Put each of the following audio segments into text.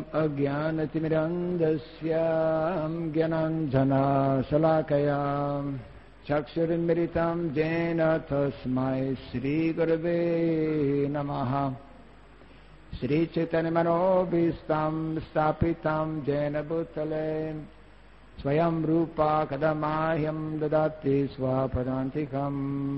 अज्ञानतिमिरन्धस्य ज्ञानाञ्जनशलाकया चक्षुरुन्मिलितं येन तस्मै श्रीगुरवे नमः। श्रीचैतन्यमनोभीष्टं स्थापितं येन भूतले स्वयं रूपा कदा मह्यं ददाति स्वपदान्तिकम्।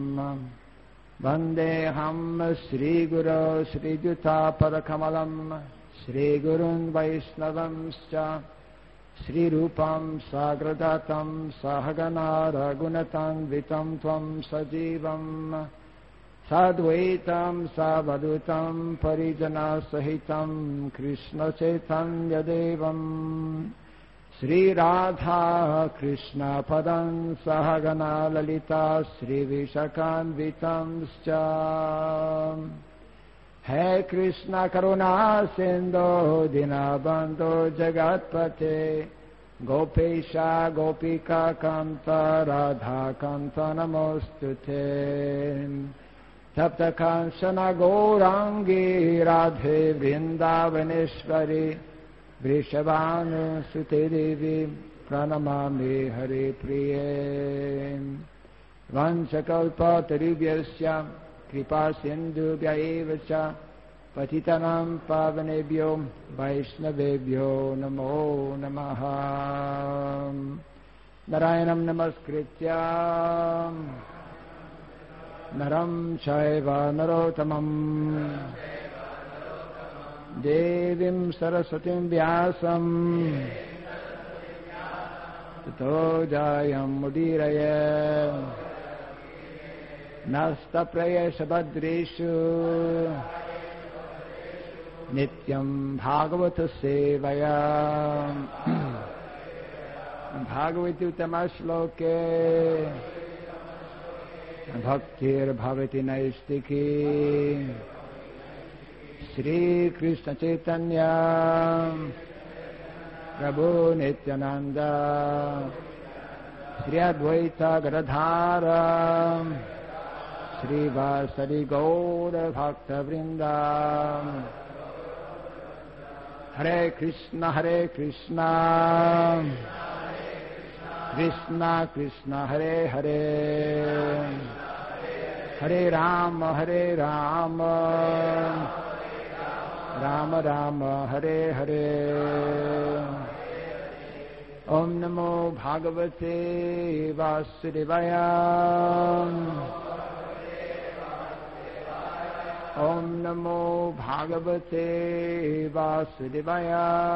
वन्देऽहं श्रीगुरो श्रीयुतापदकमलं श्रीगुरुन् वैष्णवंश्च श्रीरूपं साग्रजातं सहगना रघुनाथान्वितं त्वं सजीवं साद्वैतं सावधूतं परिजनसहितं कृष्णचैतन्यदेवं श्रीराधा कृष्णपदं सहगना ललिता श्रीविशाखान्वितंश्च। हे कृष्ण करुणा सिन्धो दीनबन्धो जगत्पते गोपेश गोपिका कान्त राधाकान्त नमोऽस्तुते। तप्त कांचन गौराङ्गी राधे वृन्दावनेश्वरी वृषभानुसुते देवी प्रणमामि हरिप्रिये। वंशकल्पतरुभ्यश्च कृपासिन्धुभ्य एव च पतितानां पावनेभ्यो वैष्णवेभ्यो नमो नमः। नारायणं नमस्कृत्य नरं चैव नरोत्तमं देवीं सरस्वतीं व्यासं ततो जयमुदीरये। नस्तप्रेयसभद्रेषु नित्यं भागवत सेवया भागवती उत्तमश्लोके भक्तिर्भवति नैष्टिकी। श्रीकृष्ण चैतन्य प्रभु नित्यानंद श्री अद्वैत गदाधर श्रीवासदि गौर भक्तवृंद। हरे कृष्ण कृष्ण कृष्ण हरे हरे हरे राम राम राम हरे हरे। ओम नमो भागवते वासुदेवाय। ओम नमो भागवते वासुदेवाय।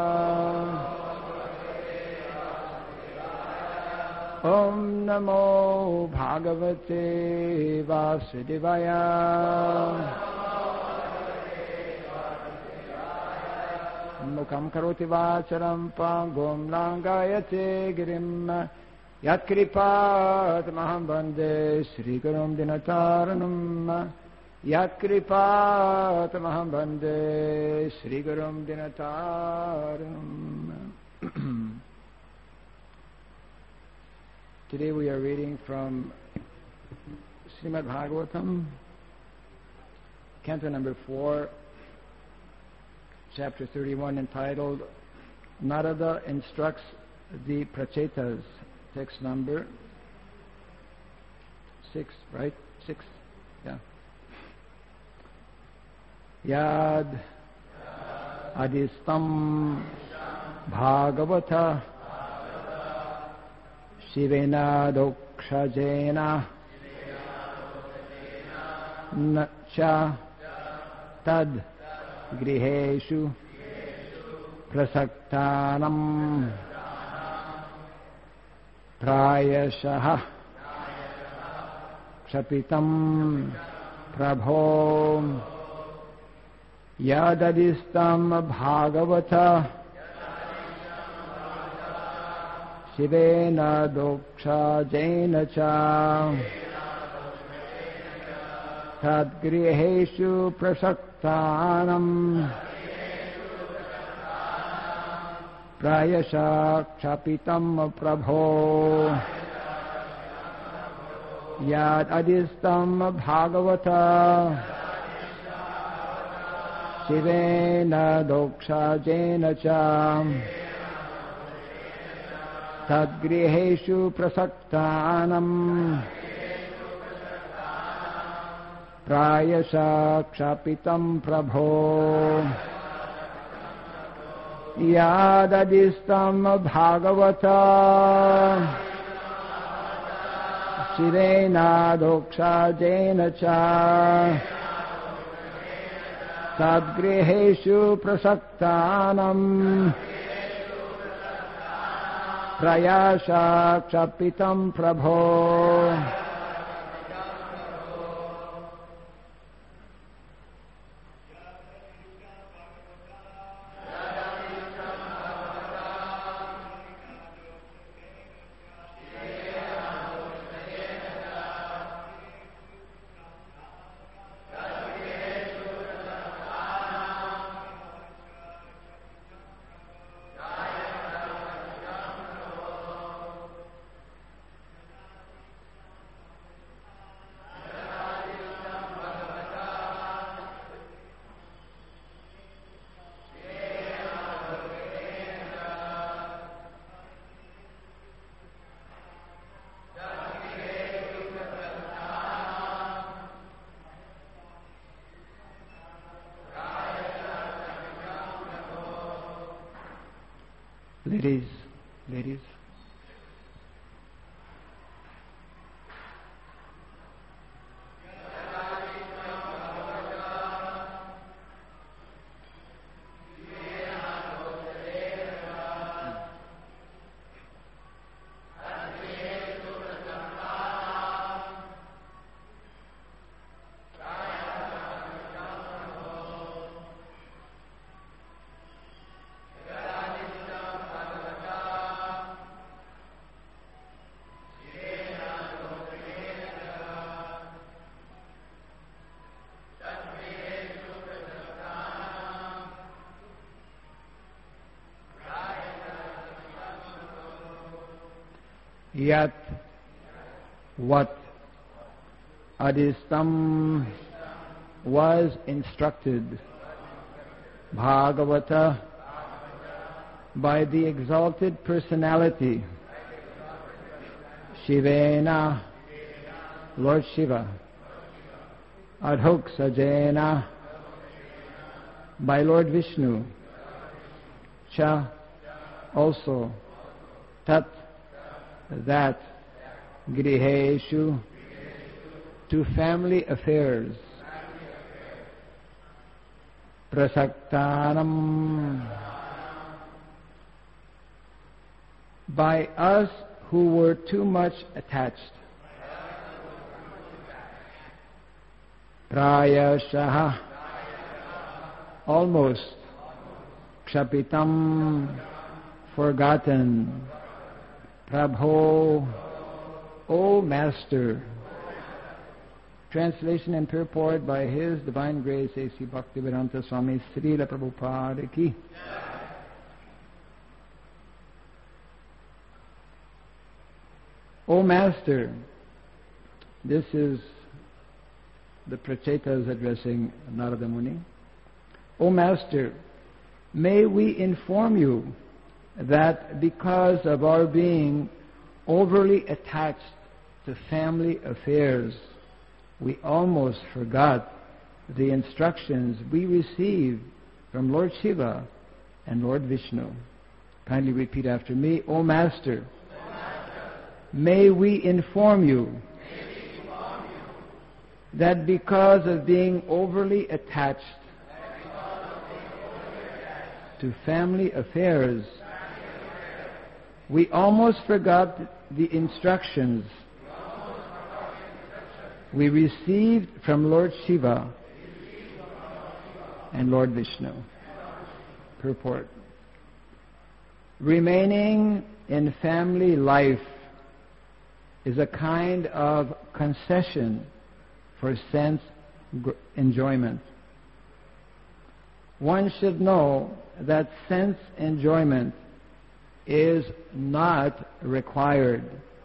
ओम नमो भागवते वासुदेवाय। मुखं करोति वाचालं पङ्गुं लङ्घयते गिरिं यत्कृपातमहं वन्दे श्रीगुरुं दीनतारिणं। यत्कृपातमहं वन्दे श्रीगुरुं दीनतारिणम्। Today we are reading from Srimad Bhagavatam, Canto number 4, Chapter 31, entitled Narada Instructs the Prachetas. Text number 6, right? 6, yeah. Yad Adistam Bhagavata Shivena Dokshajena Nacha Tad Griheshu Prasaktanam Prayashaha Kshapitam Prabho Yadadistam Bhagavata Shivena Dokshajena Cha Tadgriheshu Prasaktanam Prayasha Kshapitam Prabho Yad Adistam Bhagavata Shivena dokshajena cha tadgriheshu prasaktanam prayasha kshapitam prabho yadadistam bhagavata Shivena dokshajena cha tadgriheshu prasaktanam prayasha kshapitam prabho. Ladies. Yat what Adistam was instructed Bhagavata by the exalted personality Shivena, Lord Shiva, Adhoksajena, by Lord Vishnu, Cha, also, Tat, that, Griheshu, to family affairs, Prasaktanam, by us who were too much attached, Prayashaha, almost, Kshapitam, forgotten, Prabho, O Master. Translation and purport by His Divine Grace A.C. Bhaktivedanta Swami Srila Prabhupada Ki. O Master, this is the Prachetas addressing Narada Muni. O Master, may we inform you that because of our being overly attached to family affairs, we almost forgot the instructions we received from Lord Shiva and Lord Vishnu. Kindly repeat after me. O Master, may we inform you that because of being overly attached to family affairs, we almost forgot the instructions we received from Lord Shiva and Lord Vishnu. Purport. Remaining in family life is a kind of concession for sense enjoyment. One should know that sense enjoyment is not required,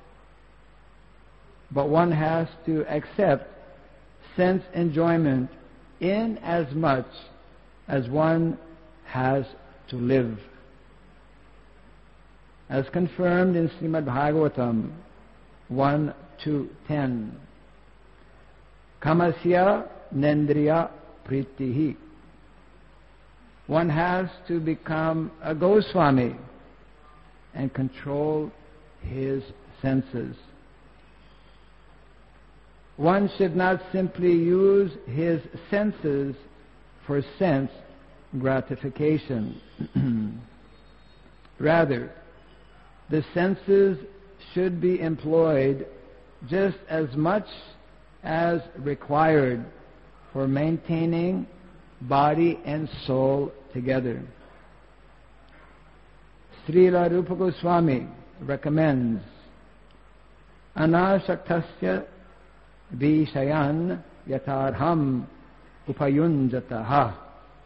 but one has to accept sense enjoyment in as much as one has to live. As confirmed in Srimad Bhagavatam 1-10, Kamasya Nendriya Pritihi. One has to become a Goswami and control his senses. One should not simply use his senses for sense gratification. Rather, the senses should be employed just as much as required for maintaining body and soul together. Srila Rupa Goswami recommends Anashaktasya Vishayan Yatarham Upayunjataha.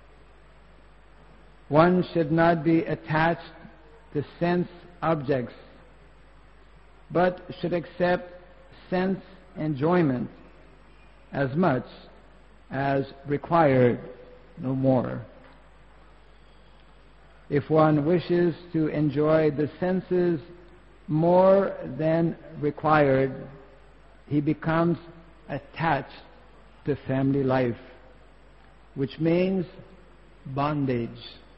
One should not be attached to sense objects, but should accept sense enjoyment as much as required, no more. If one wishes to enjoy the senses more than required, he becomes attached to family life, which means bondage.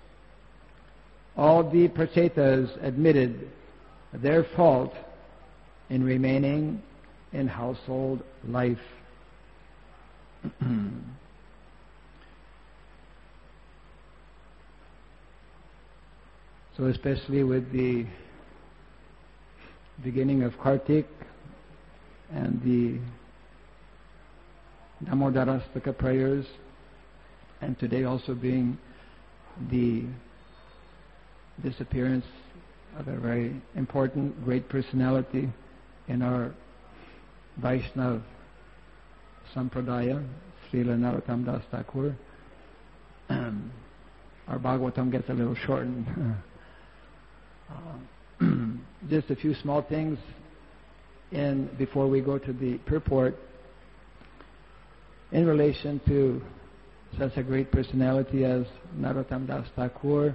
All the Prachetas admitted their fault in remaining in household life. So especially with the beginning of Kartik and the Damodarastaka prayers, and today also being the disappearance of a very important, great personality in our Vaishnav Sampradaya, Srila Narottam Das Thakur. Our Bhagavatam gets a little shortened. Just a few small things before we go to the purport in relation to such a great personality as Narottam Das Thakur.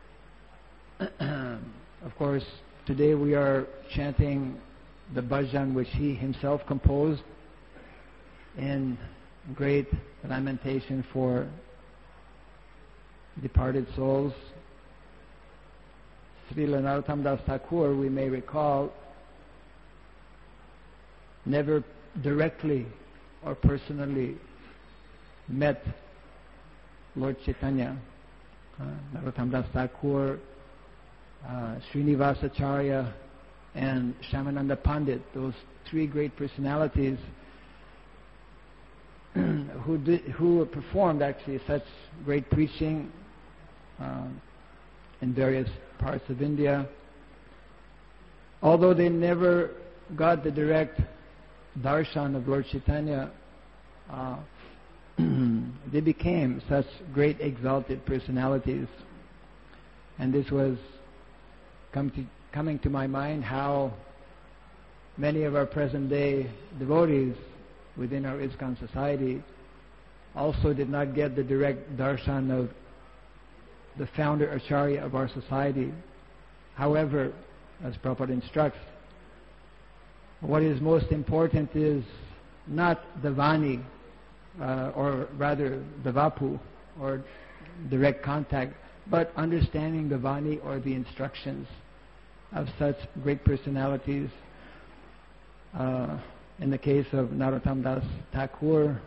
Of course, today we are chanting the bhajan which he himself composed in great lamentation for departed souls. Srila Narottam Das Thakur, we may recall, never directly or personally met Lord Chaitanya. Narottam Das Thakur, Srinivasacharya, and Shyamananda Pandit, those three great personalities who performed actually such great preaching in various parts of India. Although they never got the direct darshan of Lord Chaitanya, they became such great exalted personalities. And this was coming to my mind how many of our present day devotees within our ISKCON society also did not get the direct darshan of the founder Acharya of our society. However, as Prabhupada instructs, what is most important is not the Vani, or rather the Vapu, or direct contact, but understanding the Vani or the instructions of such great personalities. In the case of Narottam Das Thakur,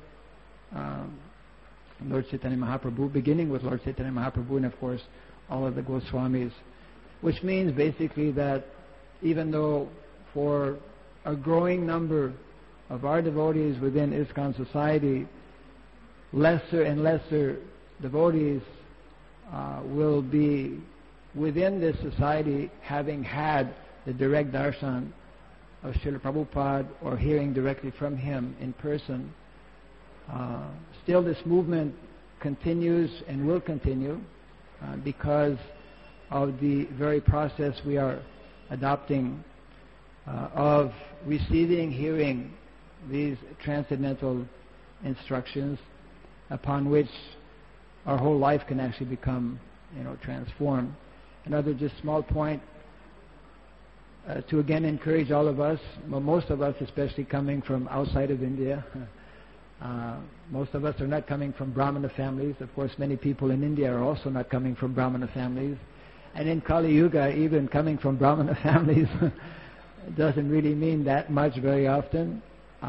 Lord Chaitanya Mahaprabhu, beginning with Lord Chaitanya Mahaprabhu, and of course all of the Goswamis, which means basically that even though for a growing number of our devotees within ISKCON society, lesser and lesser devotees will be within this society having had the direct darshan of Srila Prabhupada or hearing directly from him in person. Still this movement continues and will continue because of the very process we are adopting of receiving, hearing these transcendental instructions, upon which our whole life can actually become, transformed. Another just small point to again encourage all of us, most of us especially coming from outside of India. Most of us are not coming from Brahmana families. Of course, many people in India are also not coming from Brahmana families. And in Kali Yuga, even coming from Brahmana families doesn't really mean that much very often.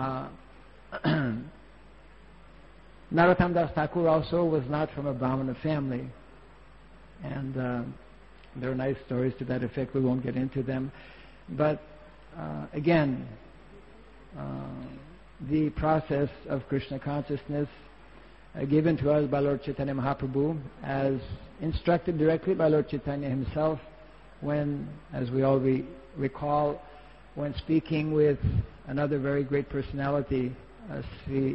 Narottam Das Thakur also was not from a Brahmana family. And there are nice stories to that effect. We won't get into them. But again, the process of Krishna consciousness given to us by Lord Chaitanya Mahaprabhu, as instructed directly by Lord Chaitanya himself when, as we all recall, when speaking with another very great personality, Sri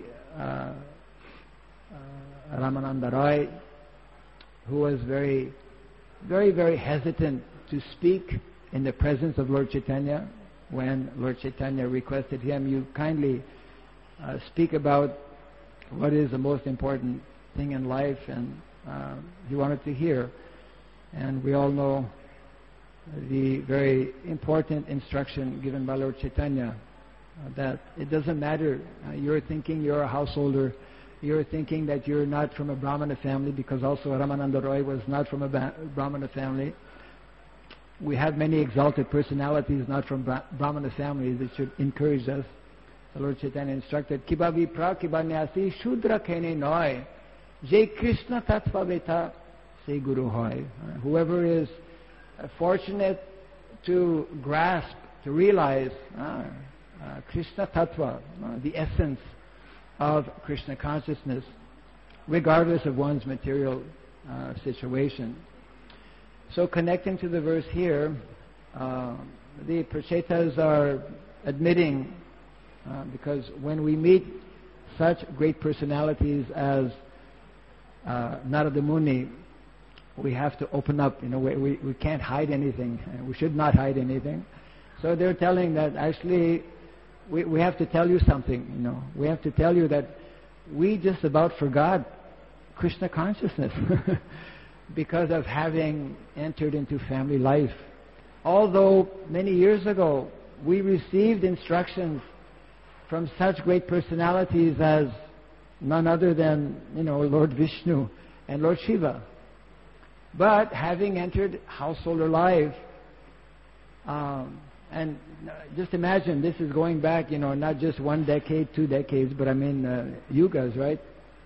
Ramananda Roy, who was very, very, very hesitant to speak in the presence of Lord Chaitanya. When Lord Chaitanya requested him, you kindly speak about what is the most important thing in life, and he wanted to hear. And we all know the very important instruction given by Lord Chaitanya, that it doesn't matter, you're thinking you're a householder, you're thinking that you're not from a Brahmana family, because also Ramananda Roy was not from a Brahmana family. We have many exalted personalities not from Brahmana families. It should encourage us. The Lord Chaitanya instructed, Kiba vipra kiba nyasi shudra kene noy, je Krishna tattva veta se guru hoy. Whoever is fortunate to grasp, to realize Krishna tattva, the essence of Krishna consciousness, regardless of one's material situation. So connecting to the verse here, the Prachetas are admitting, because when we meet such great personalities as Narada Muni, we have to open up. We can't hide anything. We should not hide anything. So they're telling that actually we have to tell you something. We have to tell you that we just about forgot Krishna consciousness because of having entered into family life. Although many years ago we received instructions from such great personalities as none other than Lord Vishnu and Lord Shiva. But having entered householder life, and just imagine, this is going back, not just 1 decade, 2 decades, but I mean yugas, right?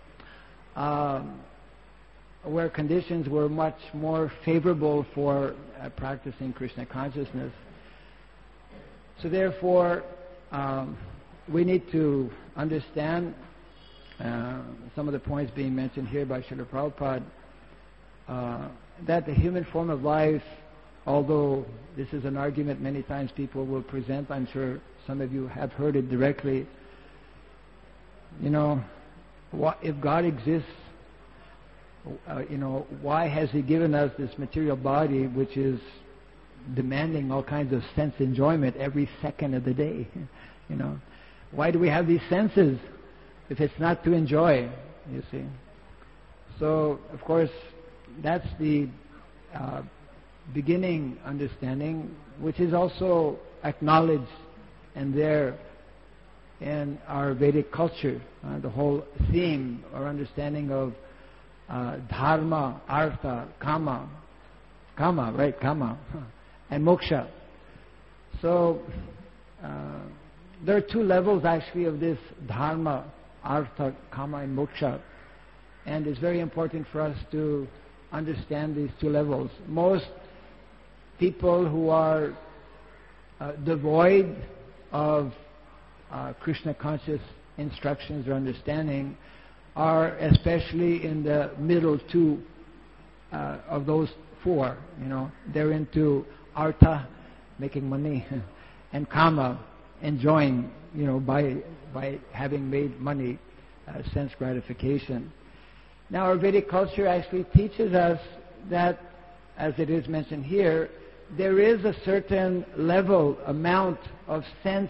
Where conditions were much more favorable for practicing Krishna consciousness. So therefore, we need to understand some of the points being mentioned here by Srila Prabhupada, that the human form of life, although this is an argument many times people will present, I'm sure some of you have heard it directly, if God exists, why has He given us this material body which is demanding all kinds of sense enjoyment every second of the day? Why do we have these senses if it's not to enjoy, you see? So, of course, that's the beginning understanding, which is also acknowledged and there in our Vedic culture. The whole theme or understanding of dharma, artha, kama, and moksha. So there are 2 levels actually of this dharma, artha, kama, and moksha, and it's very important for us to understand these 2 levels. Most people who are devoid of Krishna conscious instructions or understanding are especially in the middle 2 of those 4. They're into artha, making money, and kama, enjoying, by having made money, sense gratification. Now, our Vedic culture actually teaches us that, as it is mentioned here, there is a certain level, amount of sense,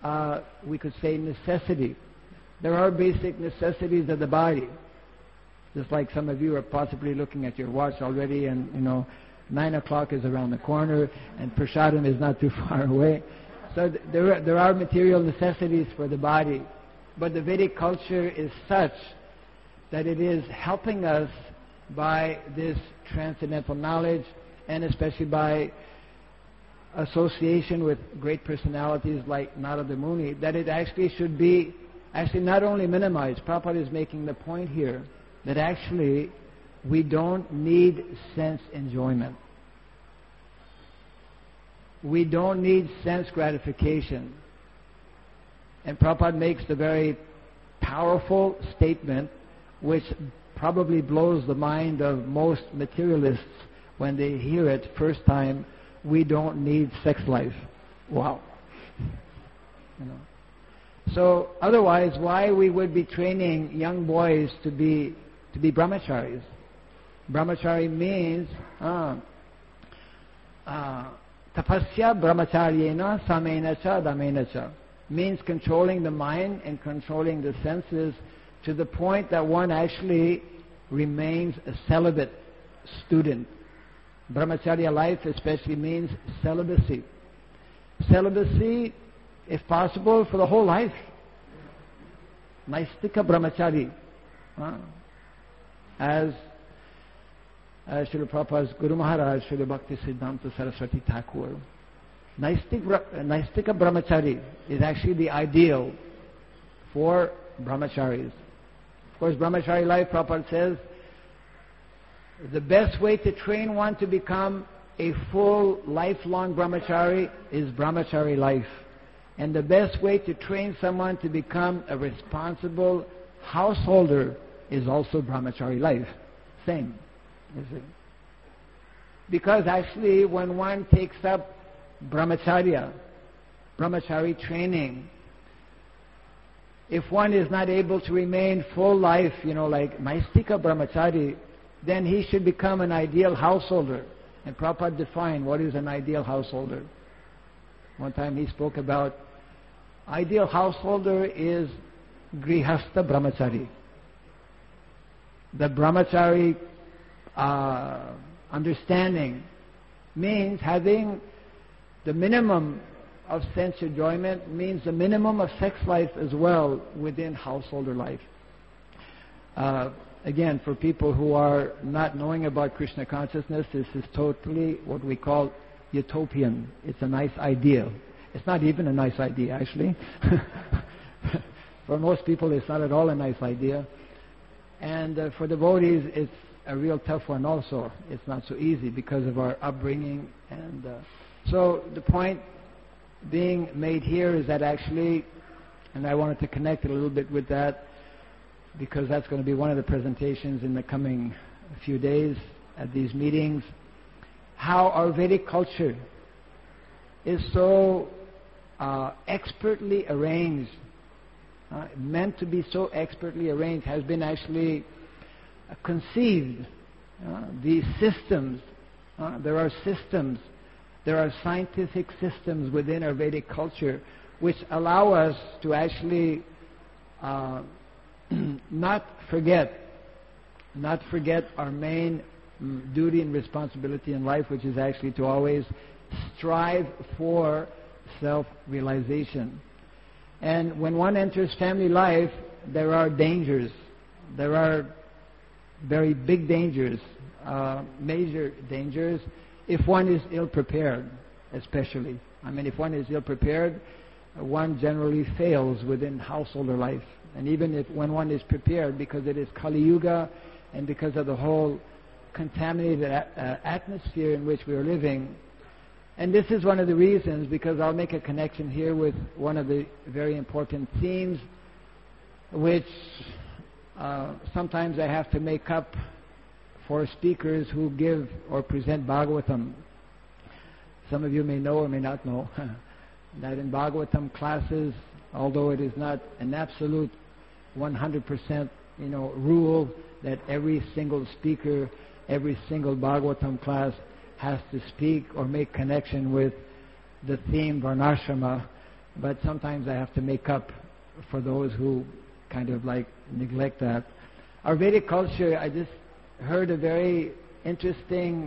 we could say necessity. There are basic necessities of the body. Just like some of you are possibly looking at your watch already, and 9 o'clock is around the corner, and Prasadam is not too far away. So there are material necessities for the body, but the Vedic culture is such that it is helping us by this transcendental knowledge, and especially by association with great personalities like Narada Muni, that it actually should be not only minimized. Prabhupada is making the point here that actually we don't need sense enjoyment. We don't need sense gratification. And Prabhupada makes the very powerful statement which probably blows the mind of most materialists when they hear it first time: we don't need sex life. Wow. So otherwise, why we would be training young boys to be brahmacharis? Brahmachari means tapasya brahmacharyena samena cha damena cha, means controlling the mind and controlling the senses to the point that one actually remains a celibate student. Brahmacharya life especially means celibacy. Celibacy, if possible, for the whole life. Naistika brahmachari. As Srila Prabhupada's Guru Maharaj, Srila Bhakti Siddhanta Saraswati Thakur, Naistika brahmachari is actually the ideal for brahmacharis. Of course, brahmachari life, Prabhupada says, the best way to train one to become a full lifelong brahmachari is brahmachari life. And the best way to train someone to become a responsible householder is also brahmachari life. Same. You see. Because actually when one takes up brahmachari training, if one is not able to remain full life, like Naistika brahmachari, then he should become an ideal householder. And Prabhupada defined what is an ideal householder. One time he spoke about ideal householder is grihastha brahmachari. The brahmachari understanding means having the minimum of sense enjoyment, means the minimum of sex life as well within householder life. Again, for people who are not knowing about Krishna consciousness, this is totally what we call utopian. It's a nice idea. It's not even a nice idea, actually. For most people, it's not at all a nice idea. And for devotees, it's a real tough one also. It's not so easy because of our upbringing. And so the point being made here is that actually, and I wanted to connect it a little bit with that, because that's going to be one of the presentations in the coming few days at these meetings, how our Vedic culture is so expertly arranged, meant to be so expertly arranged, has been actually conceived. These systems, there are systems, there are scientific systems within our Vedic culture which allow us to actually not forget our main duty and responsibility in life, which is actually to always strive for self-realization. And when one enters family life, there are dangers. There are very big dangers, major dangers, if one is ill-prepared, especially. If one is ill-prepared, one generally fails within householder life. And even when one is prepared, because it is Kali Yuga and because of the whole contaminated atmosphere in which we are living. And this is one of the reasons, because I'll make a connection here with one of the very important themes, which sometimes I have to make up for speakers who give or present Bhagavatam. Some of you may know or may not know that in Bhagavatam classes, although it is not an absolute 100% rule that every single speaker, every single Bhagavatam class has to speak or make connection with the theme Varnashrama, but sometimes I have to make up for those who kind of neglect that. Our Vedic culture, I just heard a very interesting,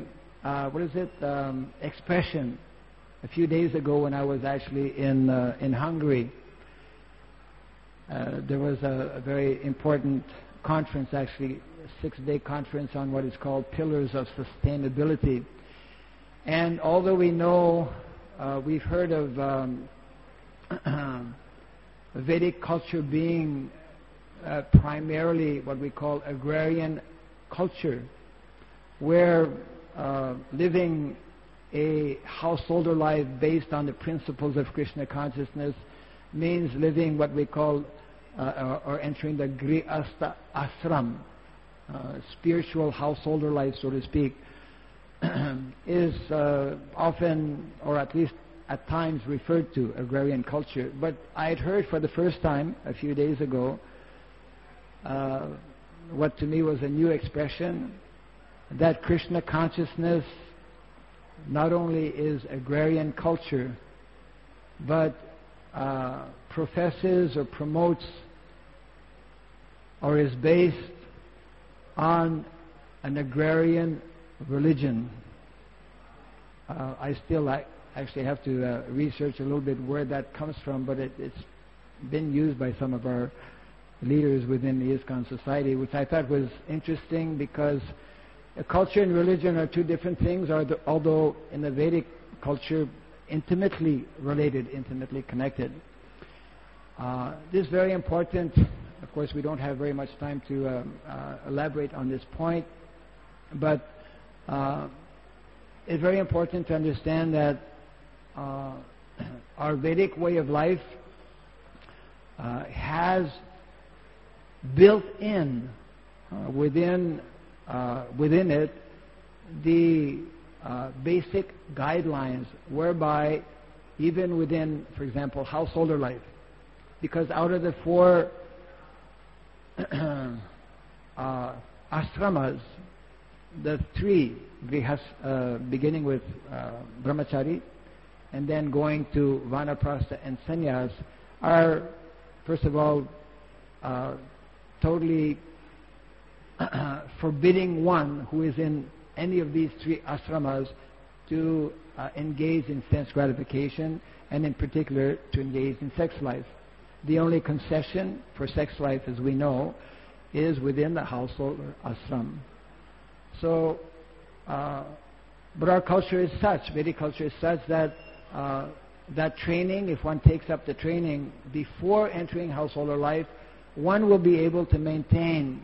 expression a few days ago when I was actually in Hungary. There was a very important conference, actually, a 6-day conference on what is called Pillars of Sustainability. And although we know, we've heard of Vedic culture being primarily what we call agrarian culture, where living a householder life based on the principles of Krishna consciousness means living what we call or entering the Grihastha Ashram, spiritual householder life, so to speak, is often, or at least at times, referred to agrarian culture. But I had heard for the first time a few days ago what to me was a new expression, that Krishna consciousness not only is agrarian culture, but professes or promotes or is based on an agrarian religion. I still actually have to research a little bit where that comes from, but it's been used by some of our leaders within the ISKCON society, which I thought was interesting, because culture and religion are two different things, although in the Vedic culture intimately related, intimately connected. This is very important. Of course, we don't have very much time to elaborate on this point, but it's very important to understand that our Vedic way of life has built in within it the basic guidelines whereby even within, for example, householder life, because out of the 4 ashramas, the 3 grihas, beginning with brahmachari and then going to vanaprastha and sannyas, are first of all totally forbidding one who is in any of these 3 ashramas to engage in sense gratification, and in particular to engage in sex life. The only concession for sex life, as we know, is within the household or ashram. So, but our culture is such, Vedic culture is such, that that training, if one takes up the training before entering householder life, one will be able to maintain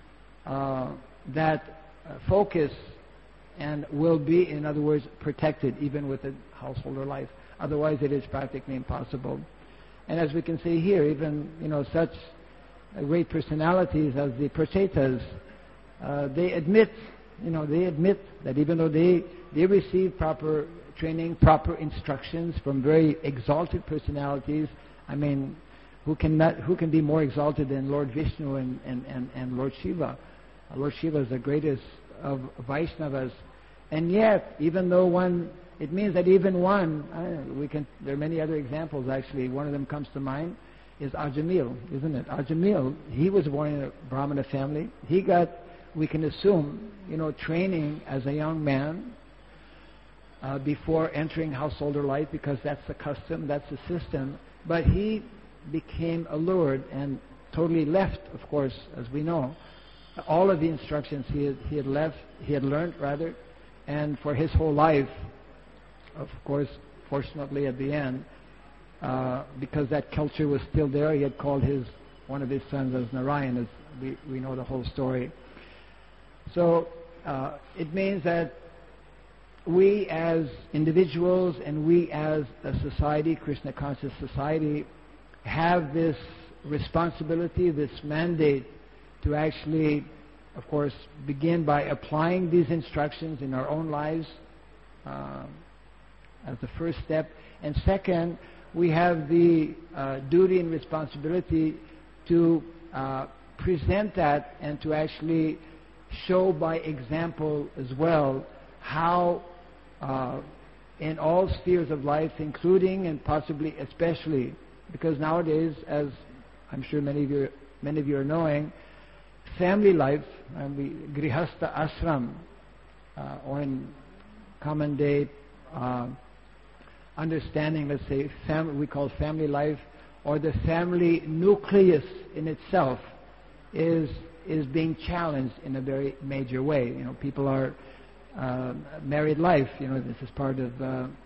that focus and will be, in other words, protected even with a householder life. Otherwise, it is practically impossible. And as we can see here, even such great personalities as the Prachetas, they admit that even though they receive proper training, proper instructions from very exalted personalities, I mean, who can be more exalted than Lord Vishnu and Lord Shiva? Lord Shiva is the greatest of Vaishnavas, and yet, even though it means that even one, there are many other examples actually. One of them comes to mind is Ajamil, isn't it? Ajamil, he was born in a Brahmana family. He got, we can assume, training as a young man before entering householder life, because that's the custom, that's the system. But he became allured and totally left, of course, as we know, all of the instructions he had learned, and for his whole life, of course, fortunately at the end, because that culture was still there, he had called one of his sons as Narayan, as we know the whole story. So it means that we as individuals and we as a society, Krishna conscious society, have this responsibility, this mandate to actually, of course, begin by applying these instructions in our own lives as the first step. And second, we have the duty and responsibility to present that and to actually show by example as well how in all spheres of life, including and possibly especially, because nowadays, as I'm sure many of you are knowing, family life, grihastha ashram, or in common day understanding, let's say, we call family life, or the family nucleus in itself is being challenged in a very major way. People are married life. This is part of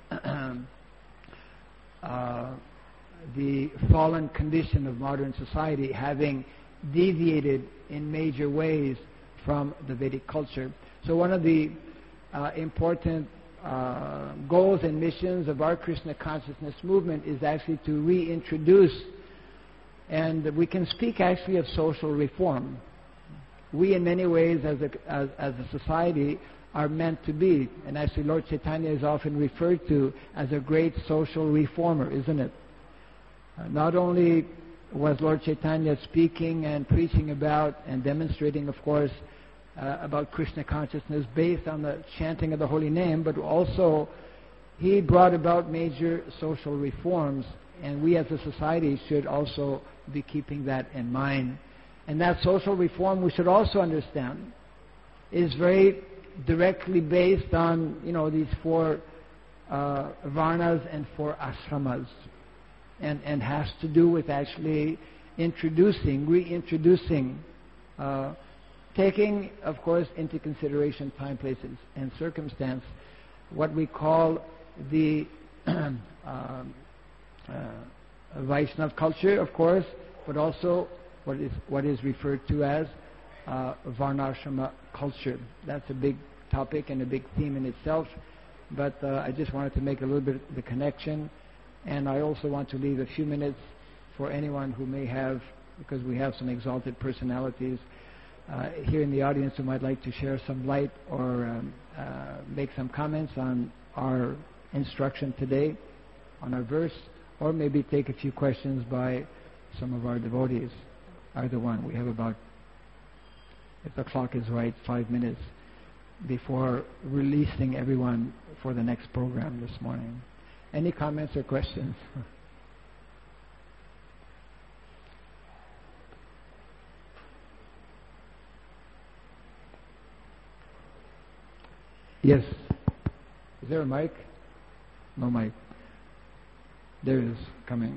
the fallen condition of modern society, having deviated in major ways from the Vedic culture. So one of the important goals and missions of our Krishna consciousness movement is actually to reintroduce, and we can speak actually of social reform. We in many ways as a society are meant to be, and actually Lord Chaitanya is often referred to as a great social reformer, isn't it? Not only was Lord Chaitanya speaking and preaching about and demonstrating, of course, about Krishna consciousness based on the chanting of the holy name, but also he brought about major social reforms, and we as a society should also be keeping that in mind. And that social reform, we should also understand, is very directly based on these 4 varnas and 4 ashramas, and has to do with actually reintroducing, taking, of course, into consideration time, places, and circumstance, what we call the Vaishnava culture, of course, but also what is referred to as Varnashrama culture. That's a big topic and a big theme in itself, but I just wanted to make a little bit of the connection, and I also want to leave a few minutes for anyone who may have, because we have some exalted personalities here in the audience who might like to share some light or make some comments on our instruction today, on our verse, or maybe take a few questions by some of our devotees. Either one. We have about, if the clock is right, 5 minutes before releasing everyone for the next program this morning. Any comments or questions? Yes. Is there a mic? No mic. There is coming.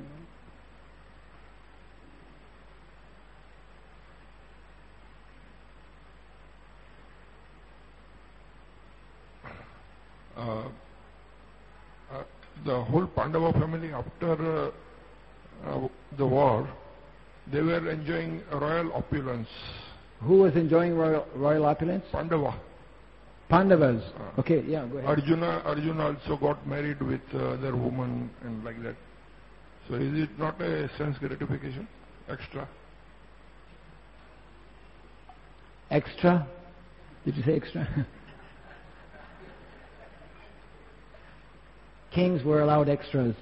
The whole Pandava family, after the war, they were enjoying royal opulence. Who was enjoying royal opulence? Pandava. Pandavas. Okay, yeah, go ahead. Arjuna also got married with their woman and like that. So is it not a sense gratification? Extra? Extra? Did you say extra? Kings were allowed extras.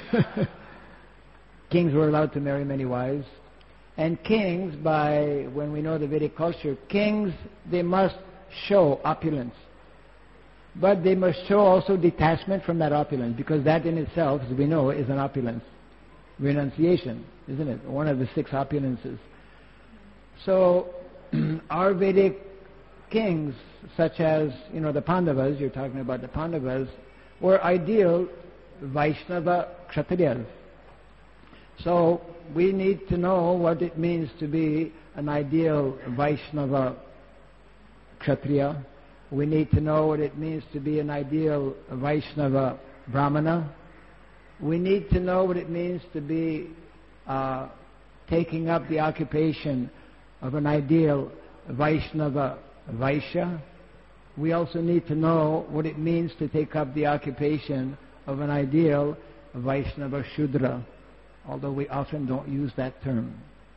Kings were allowed to marry many wives. And kings, when we know the Vedic culture, kings, they must show opulence. But they must show also detachment from that opulence, because that in itself, as we know, is an opulence. Renunciation, isn't it? One of the 6 opulences. So, our Vedic kings, such as, the Pandavas, you're talking about the Pandavas, were ideal Vaishnava Kshatriyas. So we need to know what it means to be an ideal Vaishnava Kshatriya. We need to know what it means to be an ideal Vaishnava Brahmana. We need to know what it means to be taking up the occupation of an ideal Vaishnava Vaishya. We also need to know what it means to take up the occupation of an ideal Vaishnava Shudra, although we often don't use that term.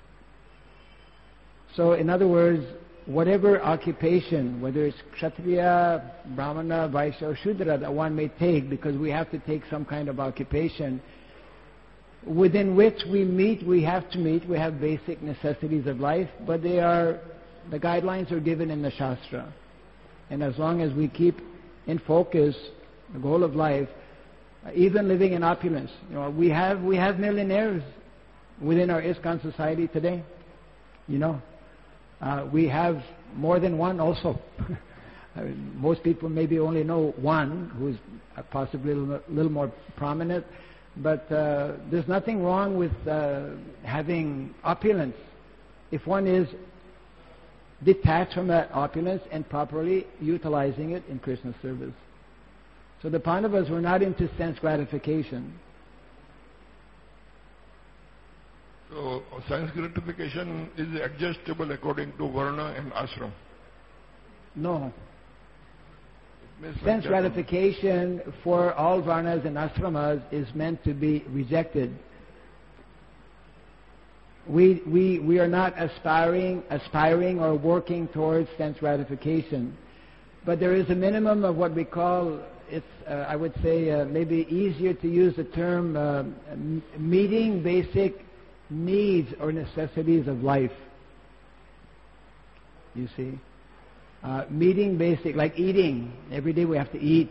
So, in other words, whatever occupation, whether it's Kshatriya, Brahmana, Vaishya, or Shudra that one may take, because we have to take some kind of occupation, within which we have basic necessities of life, but the guidelines are given in the Shastra. And as long as we keep in focus the goal of life, even living in opulence, we have millionaires within our ISKCON society today. We have more than one also. I mean, most people maybe only know one, who's possibly a little more prominent, but there's nothing wrong with having opulence if one is detached from that opulence and properly utilizing it in Krishna's service. So the Pandavas were not into sense gratification. So sense gratification is adjustable according to Varna and Ashram? No. Sense gratification for all Varnas and Ashramas is meant to be rejected. We are not aspiring or working towards sense gratification. But there is a minimum of what we call, I would say, maybe easier to use the term meeting basic needs or necessities of life. You see? Meeting basic, like eating. Every day we have to eat.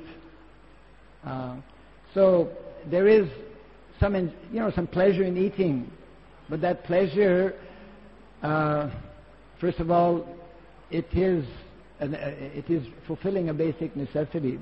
So there is some pleasure in eating. But that pleasure, first of all, it is fulfilling a basic necessity.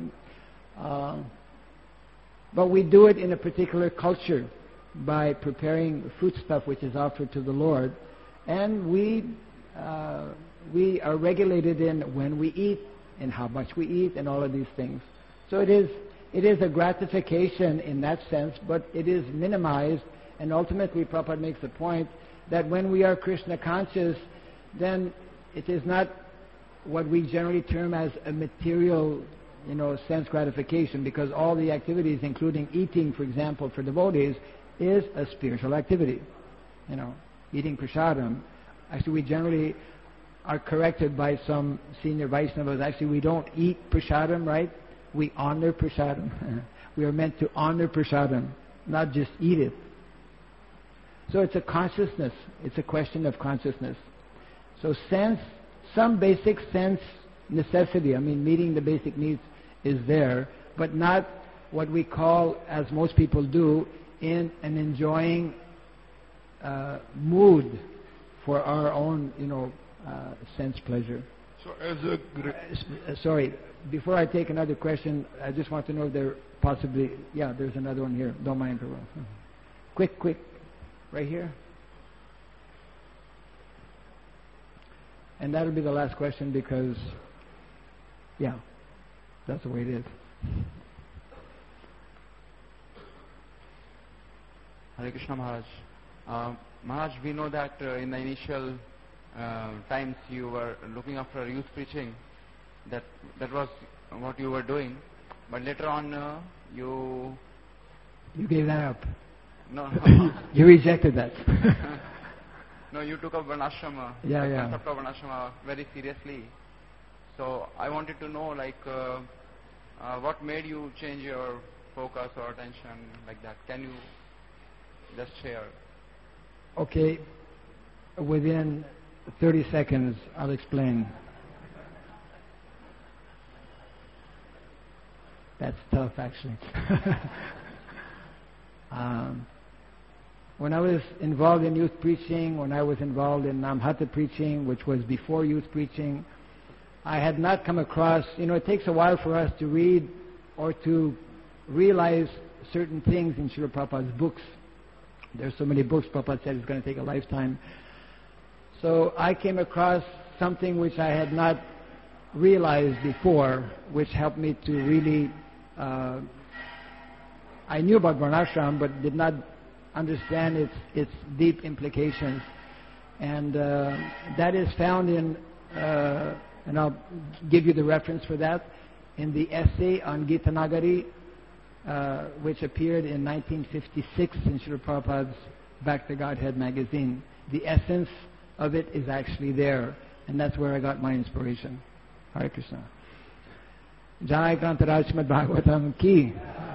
But we do it in a particular culture by preparing foodstuff which is offered to the Lord, and we are regulated in when we eat and how much we eat and all of these things. So it is a gratification in that sense, but it is minimized. And ultimately, Prabhupada makes the point that when we are Krishna conscious, then it is not what we generally term as a material, sense gratification, because all the activities, including eating, for example, for devotees, is a spiritual activity. Eating prasadam. Actually, we generally are corrected by some senior Vaishnavas. Actually, we don't eat prasadam, right? We honor prasadam. We are meant to honor prasadam, not just eat it. So it's a consciousness. It's a question of consciousness. So some basic sense necessity, meeting the basic needs is there, but not what we call, as most people do, in an enjoying mood for our own, sense pleasure. So as a sorry, before I take another question, I just want to know if there possibly, there's another one here. Don't mind. Quick. Right here. And that'll be the last question because, that's the way it is. Hare Krishna Maharaj. Maharaj, we know that in the initial times you were looking after youth preaching. That was what you were doing. But later on you gave that up. No. You rejected that. No, you took up Varnashrama, the concept of Varnashrama very seriously. So I wanted to know, what made you change your focus or attention like that? Can you just share? Okay, within 30 seconds, I'll explain. That's tough, actually. When I was involved in youth preaching, when I was involved in Namhata preaching, which was before youth preaching, I had not come across, it takes a while for us to read or to realize certain things in Srila Prabhupada's books. There's so many books, Prabhupada said it's going to take a lifetime. So I came across something which I had not realized before, which helped me to really, I knew about Varnashram, but did not understand its deep implications. And that is found in, and I'll give you the reference for that, in the essay on Gita Nagari, which appeared in 1956 in Srila Prabhupada's Back to Godhead magazine. The essence of it is actually there, and that's where I got my inspiration. Hare Krishna. Jai Kantaraj Srimad Bhagavatam ki